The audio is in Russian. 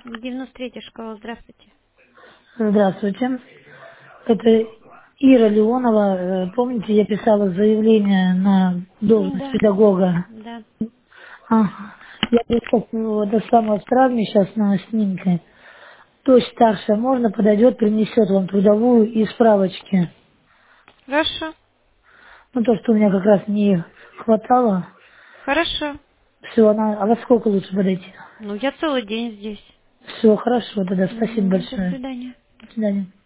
93-я школа, здравствуйте. Здравствуйте. Это Ира Леонова. Помните, я писала заявление на должность Да, педагога? да. Ага. Я просто до самого травмы сейчас на снимке. Дочь старшая, можно подойдет, принесет вам трудовую и справочки. Хорошо, Ну, то, что у меня как раз не хватало. хорошо. Все, а во сколько лучше подойти? Ну, я целый день здесь. Все, хорошо тогда. Спасибо Мгм, до большое. свидания. До свидания.